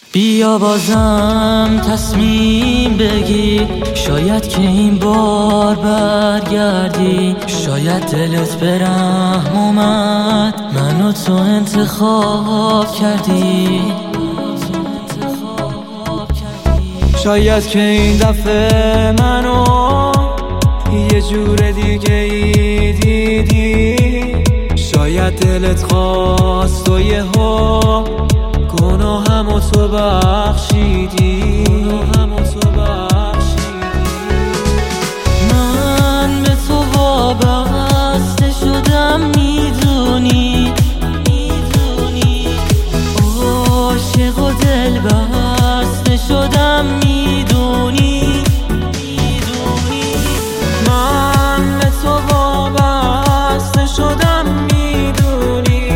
بیا بازم تصمیم بگیر، شاید که این بار برگردی. شاید دلت به رحم اومد، منو تو انتخاب کردی. شاید که این دفعه منو یه جور دیگه ای دیدی. شاید دلت خواست و یهو گناهمو تو بخشیدی. من به تو وابسته شدم، میدونی عاشق و دل بسته شدم، میدونی من به تو وابسته شدم، میدونی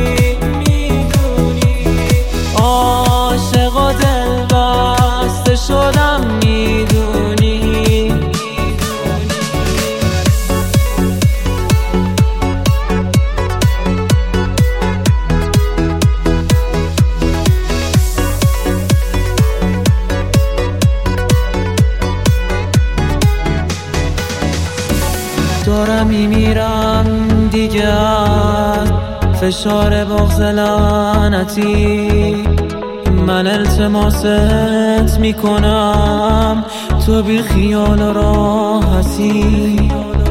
عاشق و دل بسته شدم، میدونی. دارم میمیرم دیگه از فشار بغض لعنتی. من التماست میکنم تو بی خیال و راحتی.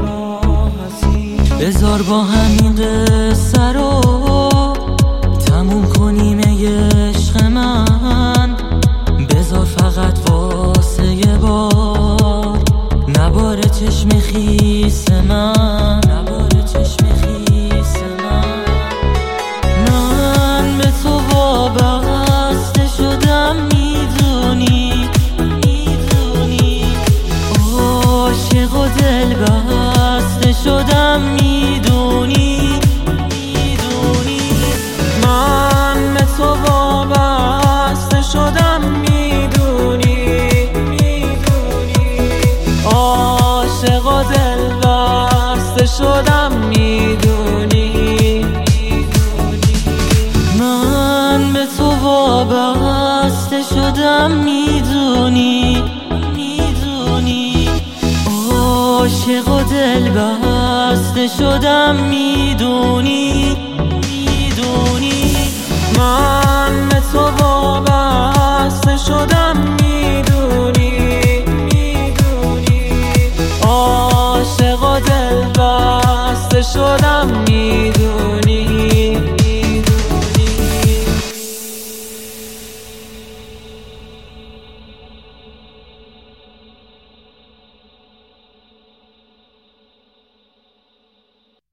بذار با همین قصه رو تموم کنیم ای عشق من. بذار فقط واسه یه بار نباره چشم خیس من. من به تو وابسته شدم، میدونی عاشق و دل بسته شدم، میدونی من به تو وابسته شدم، میدونی عاشق و دل بسته شدم، میدونی. من به تو وابسته شدم، میدونی عاشق و دل بسته شدم، میدونی